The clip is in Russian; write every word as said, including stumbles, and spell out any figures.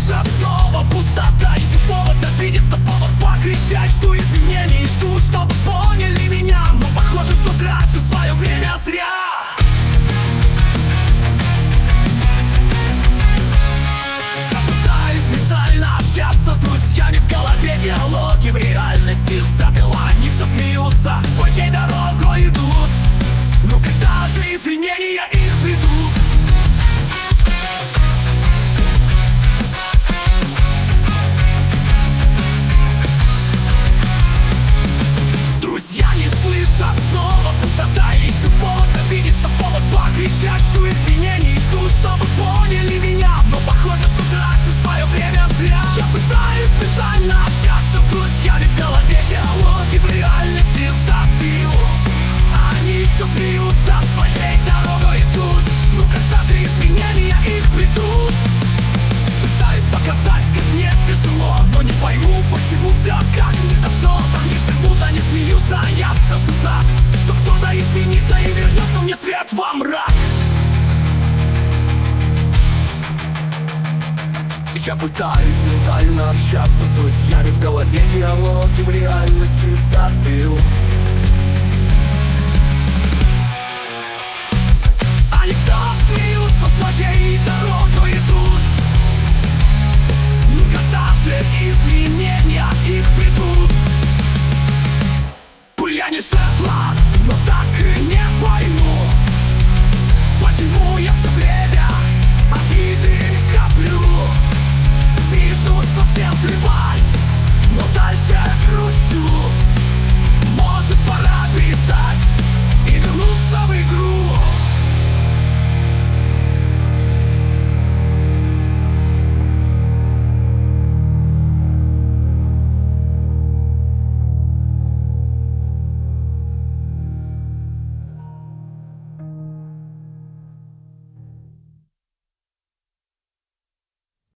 слышат снова пустота. Ищу повод обидеться, повод покричать, что извинений жду, чтобы поняли меня. Но похоже, что трачу свое время зря. Я пытаюсь ментально общаться с друзьями, в голове диалоги, в реальности запила. Они все смеются, своей дорогой идут. Но когда же извинения их придут? Друзья не слышат снова пустота. Ищу повод обидеться, повод покричать, что извинений жду, чтобы поняли меня. Но похоже, что трачу свое время зря. Я пытаюсь ментально общаться с друзьями, в голове диалоги, в реальности забил. Они все смеются, своей дорогой идут. Ну когда же извинения их придут? Пытаюсь показать, как мне тяжело, но не пойму, почему все как не должно. Они живут, они смеются, а я все жду знак, что кто-то изменится и вернется мне свет во мрак. Я пытаюсь ментально общаться с друзьями, в голове диалоги, в реальности забил.